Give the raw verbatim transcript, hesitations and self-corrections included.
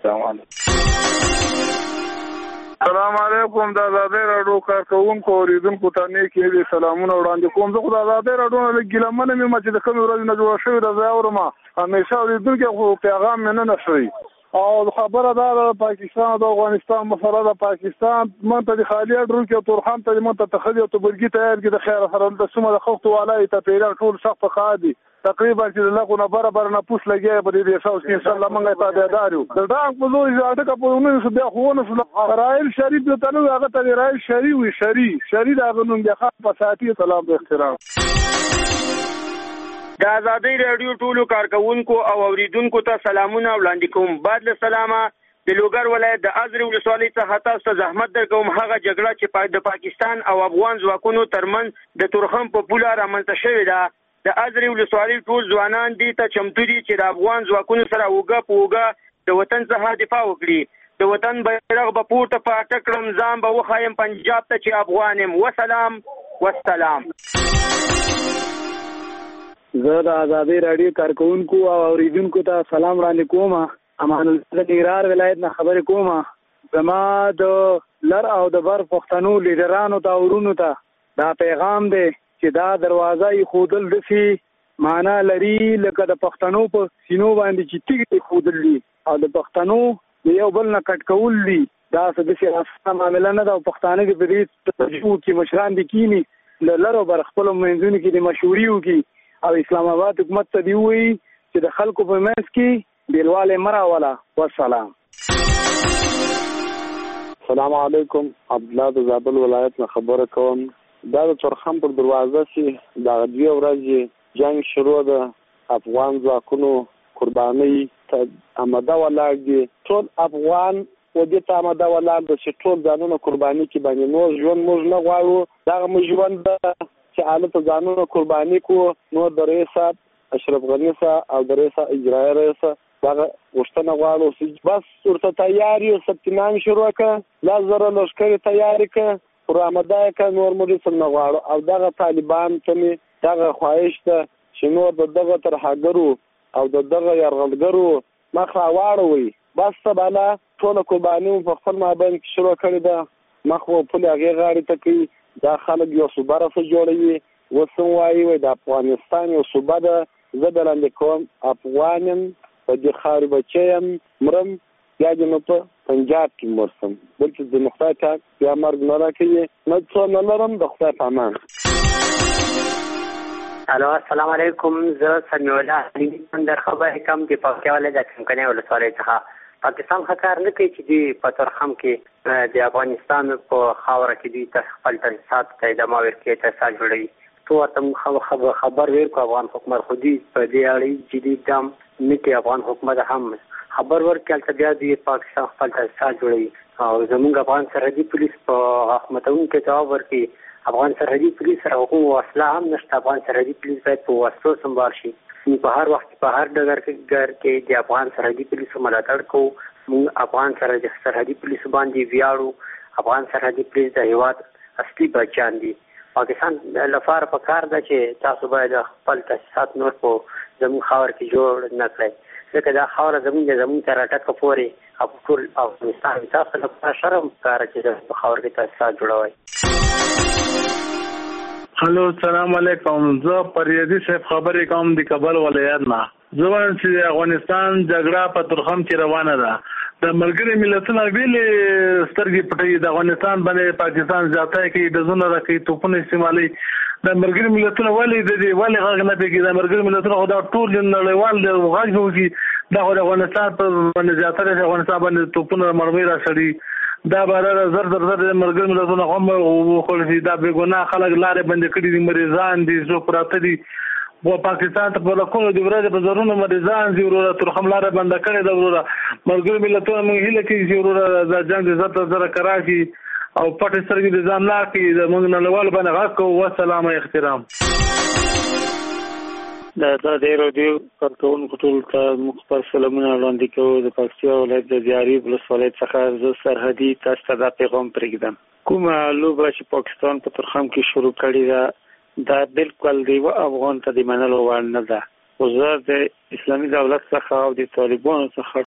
السلام علیکم. السلام علیکم. د آزادۍ راډیو کارکونکو اوریدونکو ته نیکې دي سلامونه وړاندې کوم. زه خو د آزادۍ راډیو نه ګیلمنه مې چې د کومې ورځې نه جوړه شوې ده زه اورم همیشه اوریدونکي خو پیغام مې نه نشوي او خبره دا ده پاکستان او افغانستان مسله ده. پاکستان مونږ ته د خالي اډرو کې تورخم ته مونږ ته تخلي او تبرګي تیار کې د خیر سره د سومه د خښتو والای ته پیدا ټول سخت خادي تقریبا چې لغو نه برابر نه پوس لګي په دې اساس کې ان شاء الله مونږه تابعدار یو. د ډاک په لوري ځاټه په ونو بیا خو نه رائل شریف ته نو هغه ته رائل شری وي شری شری دا غنوم د خاص په ساتي سلام او احترام. د آزادۍ راډیو ټولو کارکونکو او اوریدونکو ته سلامونه وړاندې کوم. بعد له سلامه د لوګر ولایت د ازرې ولسوالۍ څخه تاسو ته زحمت درکوم. هغه جګړه چې د پاکستان او افغان ځواکونو ترمنځ د تورخم په پوله رامنځته شوې ده د ازرې ولسوالۍ ټول ځوانان دې ته چمتو دي چې د افغان ځواکونو سره اوږه په اوږه د وطن څخه دفاع وکړي. د وطن بیرغ به پورته پاټه کړم ځان به وښایم پنجاب ته چې افغان یم. وسلام والسلام. زه د آزادۍ راډیو کارکونکو او اوریدونکو ته سلام وړاندې کوم. امان الله د ننګرهار ولایت نه خبرې کوم. زما د لر او د بر پښتنو لیډرانو ته ورونو ته دا پیغام دی چې دا دروازه یې خودل دسي معنا لري لکه د پښتنو په سینو باندې چې تیږي خودل دي او د پښتنو د یو بل نه کټ کول دي. دا څه داسې اسانه معامله نه ده او پښتانه کې په دې تجربو کې مشران دي کینی د لر او بر خپلو منځونو کې د مشوري وکړي او اسلام آباد حکومت ته دی وایي چې د خلکو په منځ کې بیلواله مراوله. والسلام. السلام علیکم. عبدالله د زابل ولایت نه خبره کوم. دا د تورخم پر دروازه چې د دوی ورځې جنگ شروع ده افغان ځواکونو قرباني ته آماده ولاړ دي. ټول افغان و دې ته آماده ولاړ دي چې ټول ځانونه قرباني کې باندې نور ژوند موږ نه غواړو. دغه موږ ژوند چې حالت ځانونه قرباني کو نور د رئیس اشرف غنی صاحب او د رئیس اجرائیه رئیس دغه غوښتنه غواړو چې بس ورته تیار یو سپتنام شروع کړه لا زره لشکرې تیار کړه پر آماده کړه نور موږ څه نه غواړو. او دغه طالبان ته مې دغه خواهش ده چې نور د دغه ترهګرو او د دغه یرغلګرو مخ راواړوي. بس سباله ټول قرباني په خپل مابین کې شروع کړې ده مخ په پل هغې غاړې ته کوي. دا خلک یو صوبه راسه جوړوي وسم وایي وایي د افغانستان یو صوبه ده. زه دلاندې کوم افغان یم په دې خاورې بچی یم مرم یا دې نو په پنجاب کې مرسم بلکې د خدای پاک بیا مرګ نه راکوي نه څه نه لرم د خدای په امان. الو السلام علیکم. زه سمیع الله در خبرې کوم چې پکتیا ولایت د څمکني ولسوالۍ څخه. پاکستان ښه کار نه کوي چې دوی په تورخم کې د افغانستان په خاوره کې دوی ته خپل تاسیسات ته ادامه ورکوي تاسیسات جوړوي. تو ورته خبر ورکړو افغان حکومت خو دوی په دې اړه جدي ګام نه کوي. افغان حکومت هم خبر ورکړي هلته بیا دوی پاکستان خپل تاسیسات جوړوي او زموږ افغان سرحدي پولیس په حکومتونکو جواب ورکړي. افغان سرحدي پولیس سره کوم وسله هم نشته. افغان سرحدي پولیس باید په وسلو سمبال شي. په هر وخت په هر ډګر کې د افغان سرحدي پولیسو ملاتړ کوو. موږ افغان سرحدي پولیسو باندې ویاړو. افغان سرحدي پولیس د هیواد اصلي بچیان دي. پاکستان لپاره پکار ده چې تاسو باید خپل تاسیسات نور په زموږ خاور کې جوړ نه کړئ ځکه دا خاوره زموږ د زموږ تر ټکه پورې او ټول افغانستان تاسو لپاره شرم ښکاره چې په خاور کې تاسیسات جوړوئ. هلو السلام علیکم. زه پریدي صاحب خبرې کوم د کابل ولایت نه. زه وایم چې د افغانستان جګړه په تورخم کې روانه ده. د ملګري ملتونو ویلې سترګې پټوي د افغانستان باندې پاکستان ځاتای کې د زونه راکې توپونه استعمالي. د ملګري ملتونو ولې د دې ولې غږ نه پیږي. د ملګري ملتونو خو دا ټول نړیوال غږ وږي دا د افغانستان په باندې ځاتای د افغانستان باندې توپونه مرمۍ را سړي. دا بار زر زر زر د ملګري ملتونو هم خو دا بې ګناه خلک لارې بندې کړي دي مریضان دي زو پراته دي. و پاکستان ته په لکونو د ورځې په زرونو مریضان دي وروره تورخم لاره بنده کړې ده وروره. ملګري ملتونه موږ هیله کوي چې وروره د جنګ د زر زره کرا شي او پټې سترګې د ځان نه کړي د موږ نړیوال باندې غږ کوو. والسلام احترام. د آزادۍ راډیو کارکونکو ټول ته مخبر سلامونه وړاندې کوو. د پکتیا ولایت د دیاري ولسوالۍ څخه زه سرحدي تاسو ته دا پیغام پرېږدم. کومه لوبه چې پاکستان په تورخم کې شروع کړې ده دا بالکل د یو افغان ته د منلو وړ نه ده. خو زه د اسلامي دولت څخه او د طالبانو څخه